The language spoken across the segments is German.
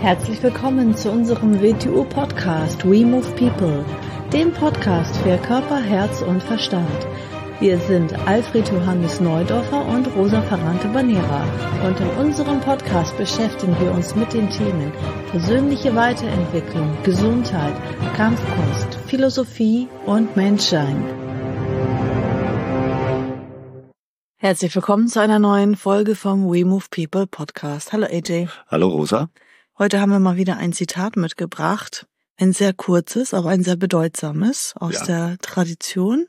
Herzlich willkommen zu unserem WTU-Podcast We Move People, dem Podcast für Körper, Herz und Verstand. Wir sind Alfred Johannes Neudorfer und Rosa Ferrante-Banera und in unserem Podcast beschäftigen wir uns mit den Themen persönliche Weiterentwicklung, Gesundheit, Kampfkunst, Philosophie und Menschsein. Herzlich willkommen zu einer neuen Folge vom We Move People Podcast. Hallo AJ. Hallo Rosa. Heute haben wir mal wieder ein Zitat mitgebracht. Ein sehr kurzes, aber ein sehr bedeutsames aus der Tradition.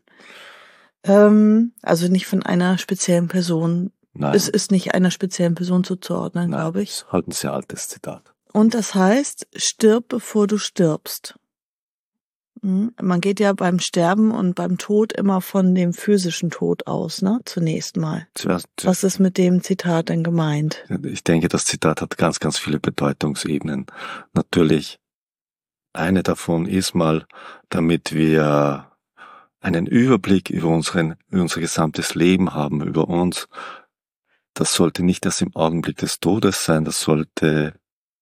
Also nicht von einer speziellen Person. Nein. Es ist nicht einer speziellen Person zuzuordnen, glaube ich. Das ist halt ein sehr altes Zitat. Und das heißt, stirb bevor du stirbst. Man geht ja beim Sterben und beim Tod immer von dem physischen Tod aus, ne? Zunächst mal. Was ist mit dem Zitat denn gemeint? Ich denke, das Zitat hat ganz, ganz viele Bedeutungsebenen. Natürlich, eine davon ist mal, damit wir einen Überblick über unser gesamtes Leben haben, über uns. Das sollte nicht erst im Augenblick des Todes sein, das sollte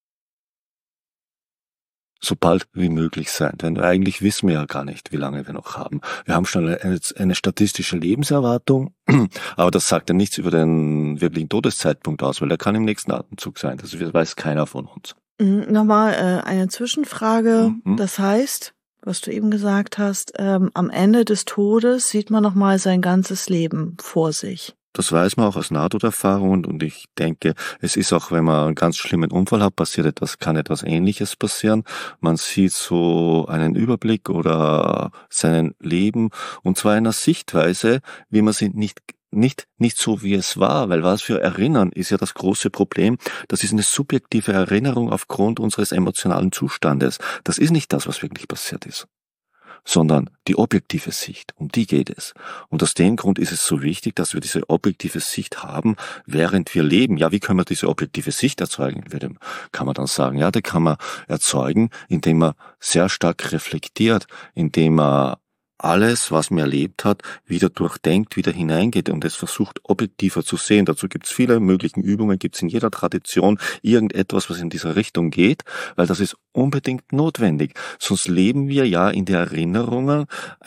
so bald wie möglich sein. Denn eigentlich wissen wir ja gar nicht, wie lange wir noch haben. Wir haben schon eine statistische Lebenserwartung, aber das sagt ja nichts über den wirklichen Todeszeitpunkt aus, weil der kann im nächsten Atemzug sein. Das weiß keiner von uns. Nochmal eine Zwischenfrage. Das heißt, was du eben gesagt hast, am Ende des Todes sieht man nochmal sein ganzes Leben vor sich. Das weiß man auch aus Nahtoderfahrungen und ich denke, es ist auch, wenn man einen ganz schlimmen Unfall hat, kann etwas Ähnliches passieren. Man sieht so einen Überblick oder sein Leben und zwar in einer Sichtweise, wie man sie nicht so wie es war, weil was wir erinnern, ist ja das große Problem. Das ist eine subjektive Erinnerung aufgrund unseres emotionalen Zustandes. Das ist nicht das, was wirklich passiert ist, sondern die objektive Sicht, um die geht es. Und aus dem Grund ist es so wichtig, dass wir diese objektive Sicht haben, während wir leben. Ja, wie können wir diese objektive Sicht erzeugen? Kann man dann sagen, ja, die kann man erzeugen, indem man sehr stark reflektiert, indem man alles, was man erlebt hat, wieder durchdenkt, wieder hineingeht und es versucht, objektiver zu sehen. Dazu gibt es viele möglichen Übungen, gibt es in jeder Tradition irgendetwas, was in dieser Richtung geht, weil das ist unbedingt notwendig. Sonst leben wir ja in der Erinnerung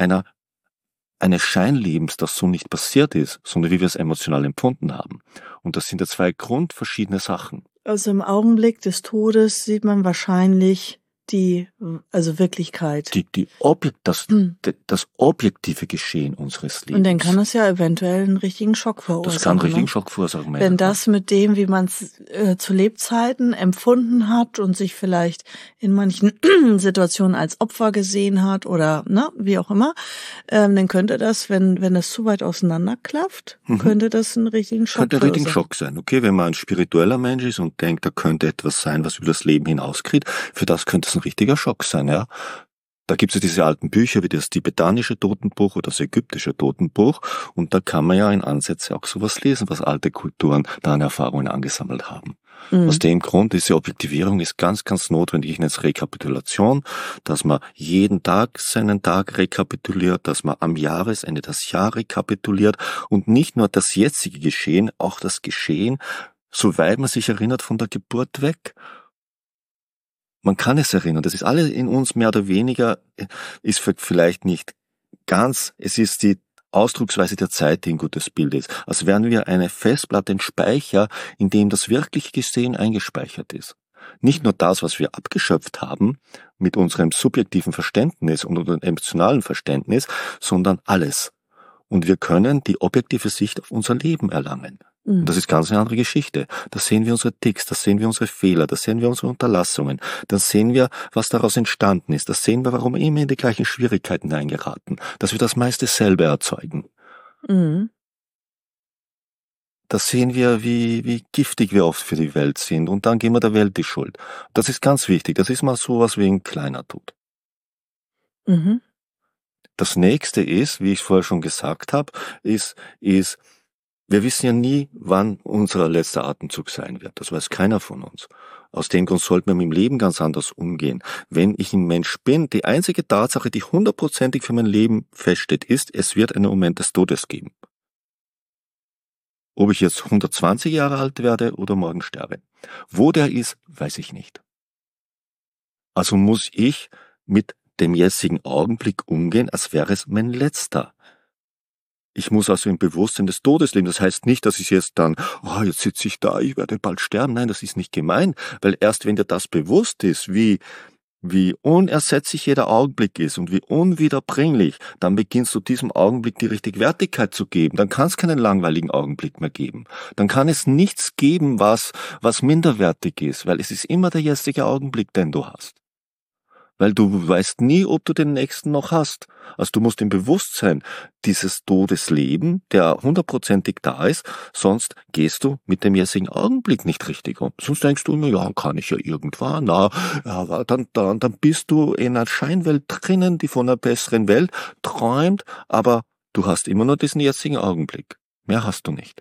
eines Scheinlebens, das so nicht passiert ist, sondern wie wir es emotional empfunden haben. Und das sind ja zwei grundverschiedene Sachen. Also im Augenblick des Todes sieht man wahrscheinlich also Wirklichkeit. Das objektive Geschehen unseres Lebens. Und dann kann es ja eventuell einen richtigen Schock verursachen. Das kann einen richtigen Schock verursachen. Wenn das mit dem, wie man es zu Lebzeiten empfunden hat und sich vielleicht in manchen Situationen als Opfer gesehen hat oder wie auch immer, dann könnte das, wenn das zu weit auseinanderklafft, könnte das einen richtigen Schock Könnte ein richtiger Schock sein. Okay, wenn man ein spiritueller Mensch ist und denkt, da könnte etwas sein, was über das Leben hinausgeht, für das könnte es ein richtiger Schock sein, ja. Da gibt es ja diese alten Bücher wie das tibetanische Totenbuch oder das ägyptische Totenbuch und da kann man ja in Ansätze auch sowas lesen, was alte Kulturen da an Erfahrungen angesammelt haben. Aus dem Grund, diese Objektivierung ist ganz, ganz notwendig. Ich nenne es Rekapitulation, dass man jeden Tag seinen Tag rekapituliert, dass man am Jahresende das Jahr rekapituliert und nicht nur das jetzige Geschehen, auch das Geschehen, soweit man sich erinnert von der Geburt weg. Man kann es erinnern, das ist alles in uns mehr oder weniger, ist vielleicht nicht ganz, es ist die Ausdrucksweise der Zeit, die ein gutes Bild ist. Als wären wir eine Festplatte, ein Speicher, in dem das wirkliche Geschehen eingespeichert ist. Nicht nur das, was wir abgeschöpft haben mit unserem subjektiven Verständnis und unserem emotionalen Verständnis, sondern alles. Und wir können die objektive Sicht auf unser Leben erlangen. Und das ist ganz eine andere Geschichte. Da sehen wir unsere Ticks, da sehen wir unsere Fehler, da sehen wir unsere Unterlassungen, da sehen wir, was daraus entstanden ist, da sehen wir, warum wir immer in die gleichen Schwierigkeiten hineingeraten, dass wir das meiste selber erzeugen. Da sehen wir, wie giftig wir oft für die Welt sind und dann geben wir der Welt die Schuld. Das ist ganz wichtig, das ist mal sowas wie ein kleiner Tod. Das nächste ist, wie ich vorher schon gesagt habe, ist wir wissen ja nie, wann unser letzter Atemzug sein wird. Das weiß keiner von uns. Aus dem Grund sollten wir mit dem Leben ganz anders umgehen. Wenn ich ein Mensch bin, die einzige Tatsache, die 100%ig für mein Leben feststeht, ist, es wird einen Moment des Todes geben. Ob ich jetzt 120 Jahre alt werde oder morgen sterbe. Wo der ist, weiß ich nicht. Also muss ich mit dem jetzigen Augenblick umgehen, als wäre es mein letzter. Ich muss also im Bewusstsein des Todes leben. Das heißt nicht, dass ich jetzt dann, jetzt sitze ich da, ich werde bald sterben. Nein, das ist nicht gemein, weil erst wenn dir das bewusst ist, wie unersetzlich jeder Augenblick ist und wie unwiederbringlich, dann beginnst du diesem Augenblick die richtige Wertigkeit zu geben. Dann kann es keinen langweiligen Augenblick mehr geben. Dann kann es nichts geben, was minderwertig ist, weil es ist immer der jetzige Augenblick, den du hast. Weil du weißt nie, ob du den nächsten noch hast. Also du musst im Bewusstsein dieses Todes leben, der 100%ig da ist, sonst gehst du mit dem jetzigen Augenblick nicht richtig um. Sonst denkst du immer, ja, kann ich ja irgendwann, aber dann bist du in einer Scheinwelt drinnen, die von einer besseren Welt träumt, aber du hast immer nur diesen jetzigen Augenblick. Mehr hast du nicht.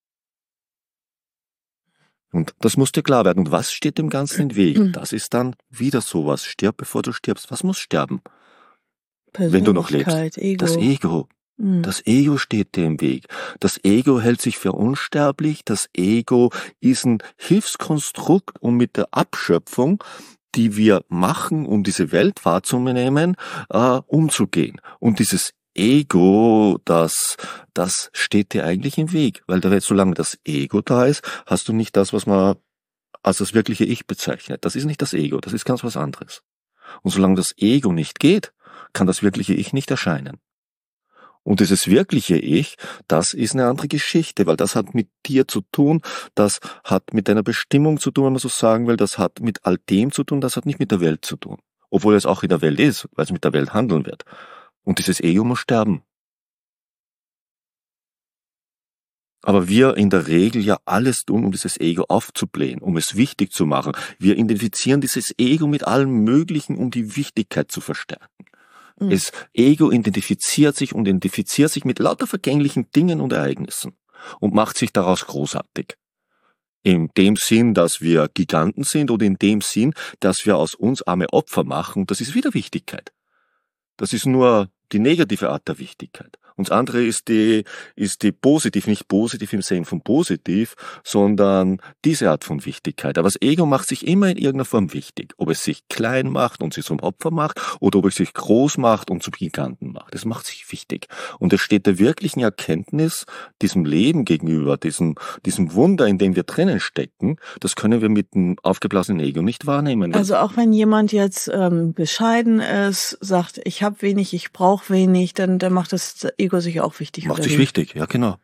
Und das muss dir klar werden. Und was steht dem Ganzen im Weg? Das ist dann wieder sowas. Stirb, bevor du stirbst. Was muss sterben? Wenn du noch lebst. Ego. Das Ego. Das Ego steht dir im Weg. Das Ego hält sich für unsterblich. Das Ego ist ein Hilfskonstrukt, um mit der Abschöpfung, die wir machen, um diese Welt wahrzunehmen, umzugehen. Und dieses Ego, das steht dir eigentlich im Weg, weil solange das Ego da ist, hast du nicht das, was man als das wirkliche Ich bezeichnet. Das ist nicht das Ego, das ist ganz was anderes. Und solange das Ego nicht geht, kann das wirkliche Ich nicht erscheinen. Und dieses wirkliche Ich, das ist eine andere Geschichte, weil das hat mit dir zu tun, das hat mit deiner Bestimmung zu tun, wenn man so sagen will, das hat mit all dem zu tun, das hat nicht mit der Welt zu tun. Obwohl es auch in der Welt ist, weil es mit der Welt handeln wird. Und dieses Ego muss sterben. Aber wir in der Regel ja alles tun, um dieses Ego aufzublähen, um es wichtig zu machen. Wir identifizieren dieses Ego mit allem Möglichen, um die Wichtigkeit zu verstärken. Das Ego identifiziert sich mit lauter vergänglichen Dingen und Ereignissen und macht sich daraus großartig. In dem Sinn, dass wir Giganten sind oder in dem Sinn, dass wir aus uns arme Opfer machen, das ist wieder Wichtigkeit. Das ist nur die negative Art der Wichtigkeit. Und das andere ist die positiv, nicht positiv im Sinne von positiv, sondern diese Art von Wichtigkeit. Aber das Ego macht sich immer in irgendeiner Form wichtig. Ob es sich klein macht und sich zum Opfer macht oder ob es sich groß macht und zum Giganten macht. Es macht sich wichtig. Und es steht der wirklichen Erkenntnis, diesem Leben gegenüber, diesem Wunder, in dem wir drinnen stecken, das können wir mit dem aufgeblasenen Ego nicht wahrnehmen. Also auch wenn jemand jetzt bescheiden ist, sagt, ich habe wenig, ich brauche wenig, dann macht das Ego sich auch wichtig. Macht sich wichtig, ja genau.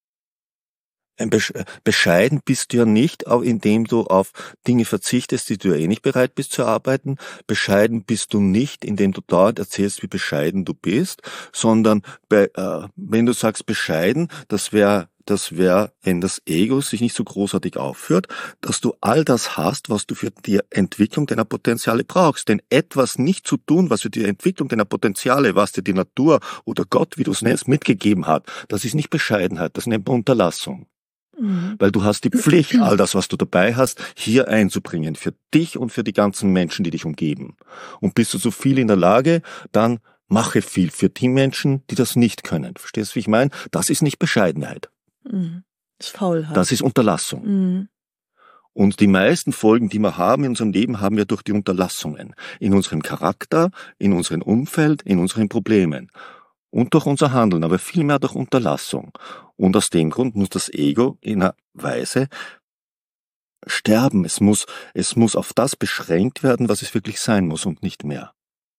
Bescheiden bist du ja nicht, indem du auf Dinge verzichtest, die du ja eh nicht bereit bist zu erarbeiten. Bescheiden bist du nicht, indem du dauernd erzählst, wie bescheiden du bist, sondern wenn du sagst bescheiden, das wäre, wenn das Ego sich nicht so großartig aufführt, dass du all das hast, was du für die Entwicklung deiner Potenziale brauchst. Denn etwas nicht zu tun, was für die Entwicklung deiner Potenziale, was dir die Natur oder Gott, wie du es nennst, mitgegeben hat, das ist nicht Bescheidenheit, das nennt man Unterlassung. Weil du hast die Pflicht, all das, was du dabei hast, hier einzubringen, für dich und für die ganzen Menschen, die dich umgeben. Und bist du so viel in der Lage, dann mache viel für die Menschen, die das nicht können. Verstehst du, wie ich meine? Das ist nicht Bescheidenheit. Das ist Faulheit. Das ist Unterlassung. Und die meisten Folgen, die wir haben in unserem Leben, haben wir durch die Unterlassungen. In unserem Charakter, in unserem Umfeld, in unseren Problemen. Und durch unser Handeln, aber vielmehr durch Unterlassung. Und aus dem Grund muss das Ego in einer Weise sterben. Es muss auf das beschränkt werden, was es wirklich sein muss und nicht mehr.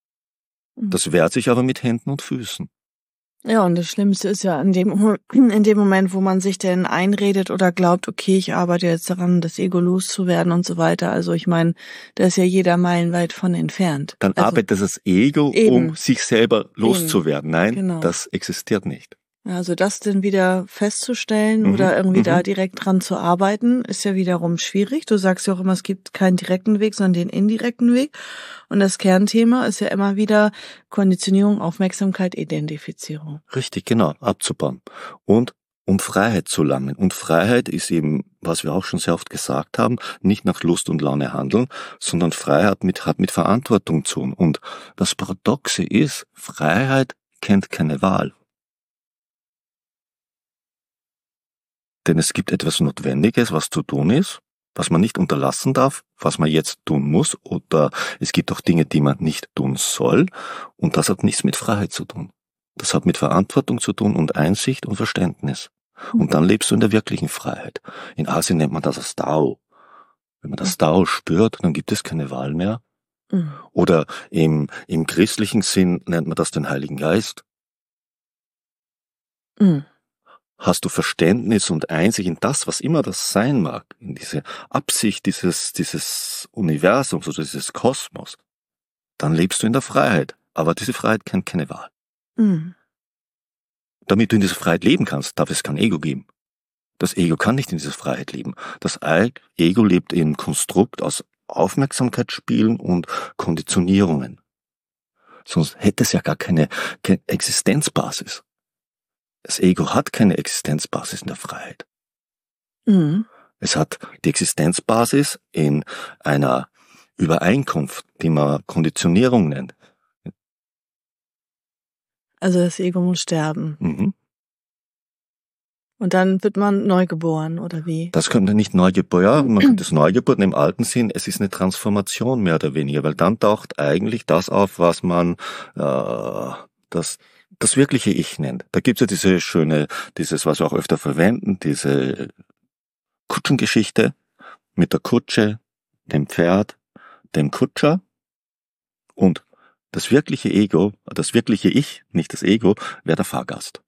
Das wehrt sich aber mit Händen und Füßen. Ja, und das Schlimmste ist ja in dem Moment, wo man sich denn einredet oder glaubt, okay, ich arbeite jetzt daran, das Ego loszuwerden und so weiter. Also ich meine, da ist ja jeder meilenweit von entfernt. Dann arbeitet das Ego, um sich selber loszuwerden. Nein, genau. Das existiert nicht. Also das dann wieder festzustellen oder irgendwie da direkt dran zu arbeiten, ist ja wiederum schwierig. Du sagst ja auch immer, es gibt keinen direkten Weg, sondern den indirekten Weg. Und das Kernthema ist ja immer wieder Konditionierung, Aufmerksamkeit, Identifizierung. Richtig, genau, abzubauen. Und um Freiheit zu langen. Und Freiheit ist eben, was wir auch schon sehr oft gesagt haben, nicht nach Lust und Laune handeln, sondern Freiheit hat mit Verantwortung zu tun. Und das Paradoxe ist, Freiheit kennt keine Wahl. Denn es gibt etwas Notwendiges, was zu tun ist. was man nicht unterlassen darf, was man jetzt tun muss, oder es gibt auch Dinge, die man nicht tun soll, und das hat nichts mit Freiheit zu tun. Das hat mit Verantwortung zu tun und Einsicht und Verständnis. Und dann lebst du in der wirklichen Freiheit. In Asien nennt man das als Tao. Wenn man das Tao spürt, dann gibt es keine Wahl mehr. Oder im christlichen Sinn nennt man das den Heiligen Geist. Hast du Verständnis und Einsicht in das, was immer das sein mag, in diese Absicht dieses Universums oder dieses Kosmos, dann lebst du in der Freiheit. Aber diese Freiheit kennt keine Wahl. Damit du in dieser Freiheit leben kannst, darf es kein Ego geben. Das Ego kann nicht in dieser Freiheit leben. Das Ego lebt im Konstrukt aus Aufmerksamkeitsspielen und Konditionierungen. Sonst hätte es ja gar keine Existenzbasis. Das Ego hat keine Existenzbasis in der Freiheit. Es hat die Existenzbasis in einer Übereinkunft, die man Konditionierung nennt. Also das Ego muss sterben. Und dann wird man neugeboren, oder wie? Das könnte nicht Neugeboren, man könnte es Neugeburt im alten Sinn, es ist eine Transformation mehr oder weniger, weil dann taucht eigentlich das auf, was man das wirkliche Ich nennt. Da gibt's ja dieses, was wir auch öfter verwenden, diese Kutschengeschichte mit der Kutsche, dem Pferd, dem Kutscher, und das wirkliche Ego, das wirkliche Ich, nicht das Ego, wäre der Fahrgast.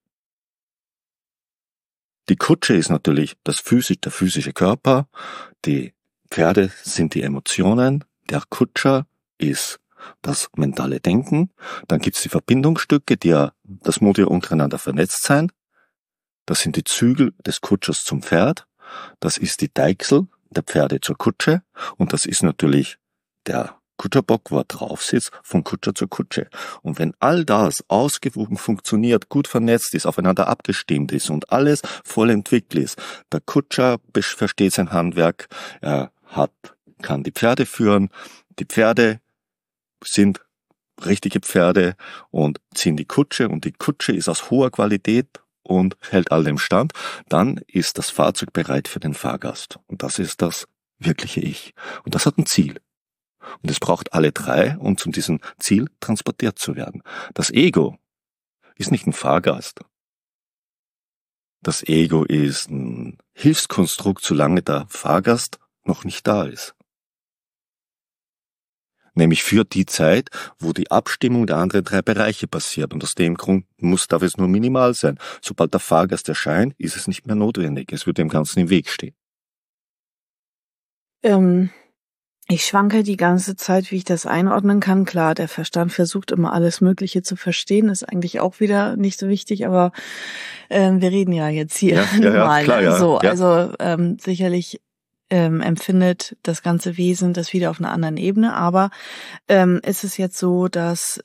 Die Kutsche ist natürlich der physische Körper, die Pferde sind die Emotionen, der Kutscher ist das mentale Denken, dann gibt's die Verbindungsstücke, das muss ja untereinander vernetzt sein, das sind die Zügel des Kutschers zum Pferd, das ist die Deichsel der Pferde zur Kutsche, und das ist natürlich der Kutscherbock, wo er drauf sitzt, vom Kutscher zur Kutsche. Und wenn all das ausgewogen funktioniert, gut vernetzt ist, aufeinander abgestimmt ist und alles voll entwickelt ist, der Kutscher versteht sein Handwerk, er kann die Pferde führen, die Pferde sind richtige Pferde und ziehen die Kutsche, und die Kutsche ist aus hoher Qualität und hält all dem stand, dann ist das Fahrzeug bereit für den Fahrgast. Und das ist das wirkliche Ich. Und das hat ein Ziel. Und es braucht alle drei, um zu diesem Ziel transportiert zu werden. Das Ego ist nicht ein Fahrgast. Das Ego ist ein Hilfskonstrukt, solange der Fahrgast noch nicht da ist. Nämlich für die Zeit, wo die Abstimmung der anderen drei Bereiche passiert. Und aus dem Grund darf es nur minimal sein. Sobald der Fahrgast erscheint, ist es nicht mehr notwendig. Es wird dem Ganzen im Weg stehen. Ich schwanke die ganze Zeit, wie ich das einordnen kann. Klar, der Verstand versucht immer alles Mögliche zu verstehen, ist eigentlich auch wieder nicht so wichtig, aber wir reden ja jetzt hier normal. Klar, ja. So, ja. Also sicherlich empfindet das ganze Wesen das wieder auf einer anderen Ebene, aber ist es jetzt so, dass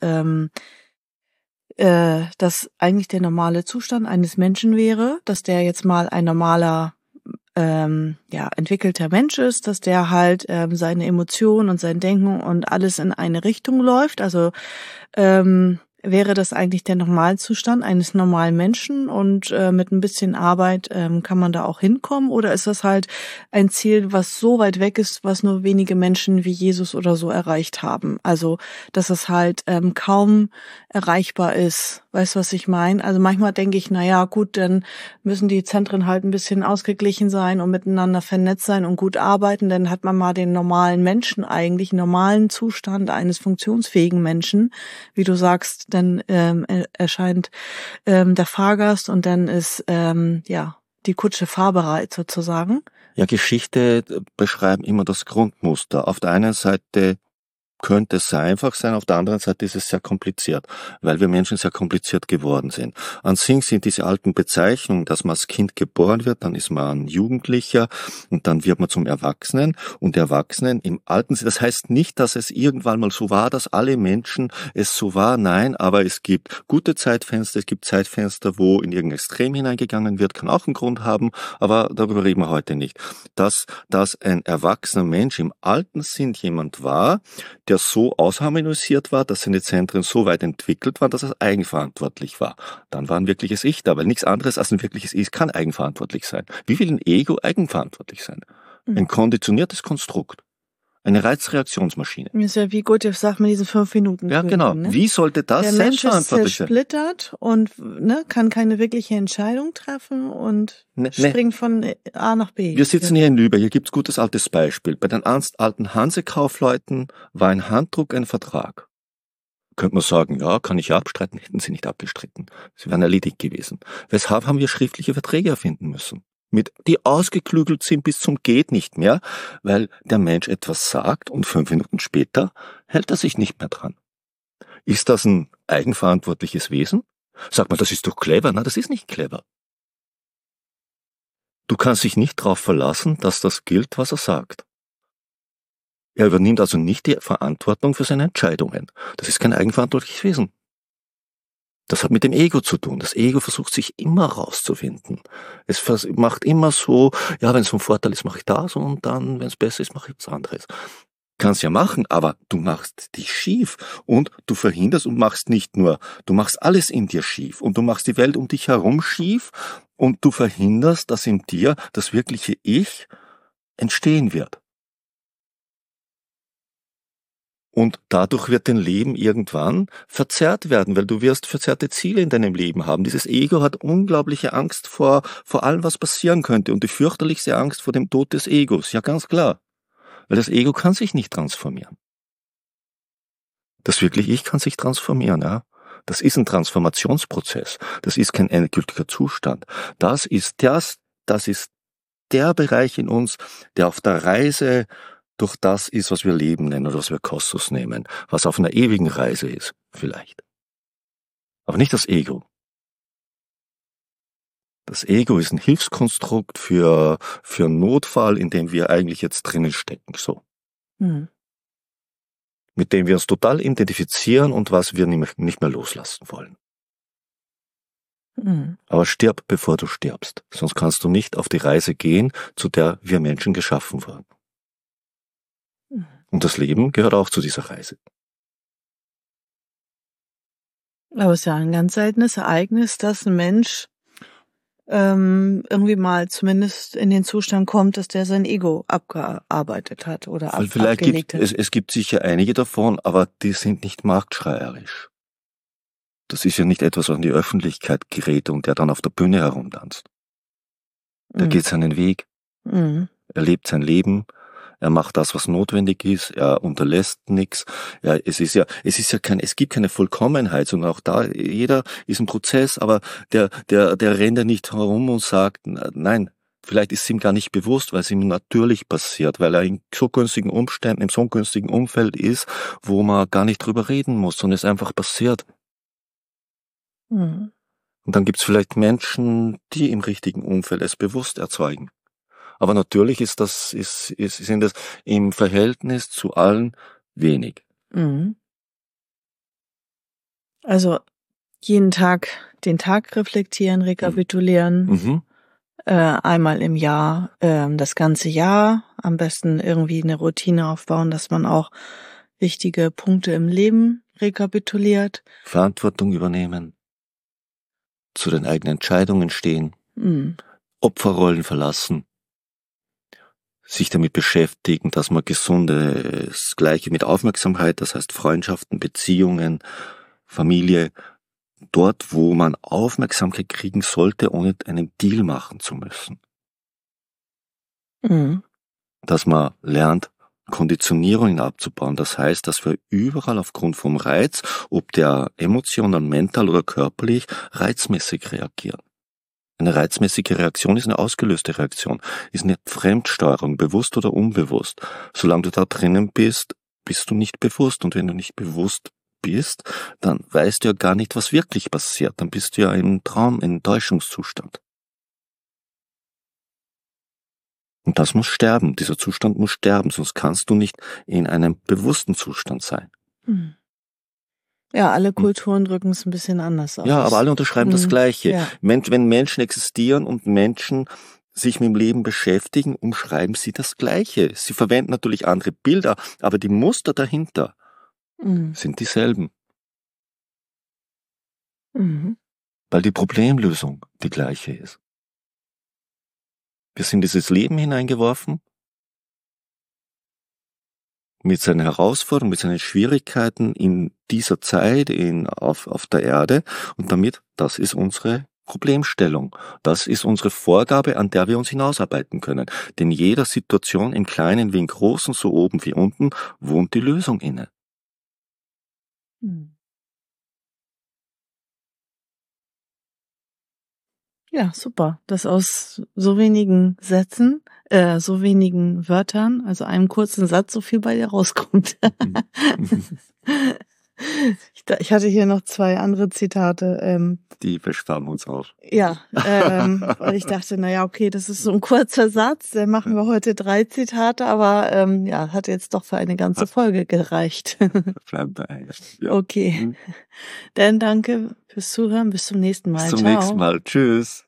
das eigentlich der normale Zustand eines Menschen wäre, dass der jetzt mal ein normaler entwickelter Mensch ist, dass der halt seine Emotionen und sein Denken und alles in eine Richtung läuft. Also wäre das eigentlich der Normalzustand eines normalen Menschen, und mit ein bisschen Arbeit kann man da auch hinkommen, oder ist das halt ein Ziel, was so weit weg ist, was nur wenige Menschen wie Jesus oder so erreicht haben? Also dass es halt kaum erreichbar ist. Weißt du, was ich meine? Also manchmal denke ich, naja, gut, dann müssen die Zentren halt ein bisschen ausgeglichen sein und miteinander vernetzt sein und gut arbeiten, dann hat man mal den normalen Menschen eigentlich, normalen Zustand eines funktionsfähigen Menschen, wie du sagst, dann erscheint der Fahrgast und dann ist die Kutsche fahrbereit sozusagen. Ja, Geschichte beschreiben immer das Grundmuster. Auf der einen Seite könnte es sehr einfach sein, auf der anderen Seite ist es sehr kompliziert, weil wir Menschen sehr kompliziert geworden sind. An sich sind diese alten Bezeichnungen, dass man als Kind geboren wird, dann ist man ein Jugendlicher und dann wird man zum Erwachsenen, und Erwachsenen im alten Sinn, das heißt nicht, dass es irgendwann mal so war, dass alle Menschen es so war, nein, aber es gibt gute Zeitfenster, es gibt Zeitfenster, wo in irgendein Extrem hineingegangen wird, kann auch einen Grund haben, aber darüber reden wir heute nicht. Dass ein erwachsener Mensch im alten Sinn jemand war, der so ausharmonisiert war, dass seine Zentren so weit entwickelt waren, dass er eigenverantwortlich war. Dann war ein wirkliches Ich da, weil nichts anderes als ein wirkliches Ich kann eigenverantwortlich sein. Wie will ein Ego eigenverantwortlich sein? Ein konditioniertes Konstrukt. Eine Reizreaktionsmaschine. Ist ja wie gut, jetzt sagt man diese 5 Minuten. Ja, genau. Ne? Wie sollte das der Mensch ist selbstverantwortlich sein? zersplittert und kann keine wirkliche Entscheidung treffen und springt von A nach B. Wir sitzen hier in Lübeck, hier gibt's gutes altes Beispiel. Bei den alten Hansekaufleuten war ein Handdruck ein Vertrag. Könnte man sagen, ja, kann ich ja abstreiten, hätten sie nicht abgestritten. Sie wären erledigt gewesen. Weshalb haben wir schriftliche Verträge erfinden müssen? Die ausgeklügelt sind bis zum geht nicht mehr, weil der Mensch etwas sagt und 5 Minuten später hält er sich nicht mehr dran. Ist das ein eigenverantwortliches Wesen? Sag mal, das ist doch clever. Na, das ist nicht clever. Du kannst dich nicht darauf verlassen, dass das gilt, was er sagt. Er übernimmt also nicht die Verantwortung für seine Entscheidungen. Das ist kein eigenverantwortliches Wesen. Das hat mit dem Ego zu tun. Das Ego versucht sich immer rauszufinden. Es macht immer so, ja, wenn es ein Vorteil ist, mache ich das und dann, wenn es besser ist, mache ich was anderes. Kannst ja machen, aber du machst dich schief und du verhinderst und machst nicht nur, du machst alles in dir schief und du machst die Welt um dich herum schief und du verhinderst, dass in dir das wirkliche Ich entstehen wird. Und dadurch wird dein Leben irgendwann verzerrt werden, weil du wirst verzerrte Ziele in deinem Leben haben. Dieses Ego hat unglaubliche Angst vor allem, was passieren könnte und die fürchterlichste Angst vor dem Tod des Egos. Ja, ganz klar. Weil das Ego kann sich nicht transformieren. Das wirkliche Ich kann sich transformieren, ja. Das ist ein Transformationsprozess. Das ist kein endgültiger Zustand. Das ist der Bereich in uns, der auf der Reise durch das ist, was wir Leben nennen oder was wir Kosmos nehmen, was auf einer ewigen Reise ist, vielleicht. Aber nicht das Ego. Das Ego ist ein Hilfskonstrukt für einen Notfall, in dem wir eigentlich jetzt drinnen stecken, so. Mit dem wir uns total identifizieren und was wir nicht mehr loslassen wollen. Aber stirb, bevor du stirbst. Sonst kannst du nicht auf die Reise gehen, zu der wir Menschen geschaffen wurden. Und das Leben gehört auch zu dieser Reise. Aber es ist ja ein ganz seltenes Ereignis, dass ein Mensch irgendwie mal zumindest in den Zustand kommt, dass der sein Ego abgearbeitet hat oder abgelegt hat. Es gibt sicher einige davon, aber die sind nicht marktschreierisch. Das ist ja nicht etwas, was in die Öffentlichkeit gerät und der dann auf der Bühne herumtanzt. Der geht seinen Weg, er lebt sein Leben, er macht das, was notwendig ist, er unterlässt nichts. Ja, es gibt keine Vollkommenheit, sondern auch da, jeder ist ein Prozess, aber der rennt ja nicht herum und sagt, nein, vielleicht ist es ihm gar nicht bewusst, weil es ihm natürlich passiert, weil er in so günstigen Umständen, in so einem günstigen Umfeld ist, wo man gar nicht drüber reden muss, sondern es einfach passiert. Und dann gibt's vielleicht Menschen, die im richtigen Umfeld es bewusst erzeugen. Aber natürlich sind das im Verhältnis zu allen wenig. Also jeden Tag den Tag reflektieren, rekapitulieren, einmal im Jahr, das ganze Jahr, am besten irgendwie eine Routine aufbauen, dass man auch wichtige Punkte im Leben rekapituliert. Verantwortung übernehmen, zu den eigenen Entscheidungen stehen, Opferrollen verlassen, sich damit beschäftigen, dass man das Gleiche mit Aufmerksamkeit, das heißt Freundschaften, Beziehungen, Familie, dort, wo man Aufmerksamkeit kriegen sollte, ohne einen Deal machen zu müssen. Dass man lernt, Konditionierungen abzubauen. Das heißt, dass wir überall aufgrund vom Reiz, ob der emotional, mental oder körperlich, reizmäßig reagieren. Eine reizmäßige Reaktion ist eine ausgelöste Reaktion, ist eine Fremdsteuerung, bewusst oder unbewusst. Solange du da drinnen bist, bist du nicht bewusst. Und wenn du nicht bewusst bist, dann weißt du ja gar nicht, was wirklich passiert. Dann bist du ja im Traum, im Täuschungszustand. Und das muss sterben. Dieser Zustand muss sterben, sonst kannst du nicht in einem bewussten Zustand sein. Ja, alle Kulturen drücken es ein bisschen anders aus. Ja, aber alle unterschreiben das Gleiche. Ja. Wenn Menschen existieren und Menschen sich mit dem Leben beschäftigen, umschreiben sie das Gleiche. Sie verwenden natürlich andere Bilder, aber die Muster dahinter sind dieselben. Weil die Problemlösung die gleiche ist. Wir sind in dieses Leben hineingeworfen mit seinen Herausforderungen, mit seinen Schwierigkeiten in dieser Zeit auf der Erde. Und damit, das ist unsere Problemstellung. Das ist unsere Vorgabe, an der wir uns hinausarbeiten können. Denn jeder Situation, im Kleinen wie im Großen, so oben wie unten, wohnt die Lösung inne. Ja, super. Das aus so wenigen Sätzen, so wenigen Wörtern, also einem kurzen Satz, so viel bei dir rauskommt. Ich hatte hier noch 2 andere Zitate. Die versparen uns auch. Ja, weil ich dachte, okay, das ist so ein kurzer Satz, dann machen wir heute 3 Zitate, aber hat jetzt doch für eine ganze Folge gereicht. Bleibt bei. Ja. Okay, dann danke fürs Zuhören, bis zum nächsten Mal. Bis zum Ciao. nächsten Mal. Tschüss.